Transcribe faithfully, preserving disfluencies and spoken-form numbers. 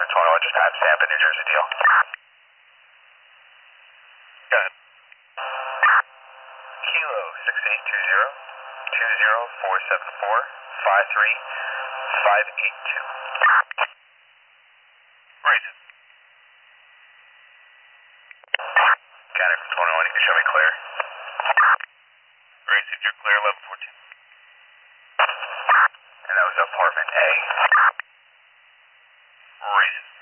twenty-one, just time stamp in New Jersey deal. Go ahead. Kilo six eight two zero, two zero four seven four, five three five eight two. Raise it. Got it from twenty-one, you can show me clear. Raise it, you're clear, eleven fourteen. And that was apartment A. Raise it.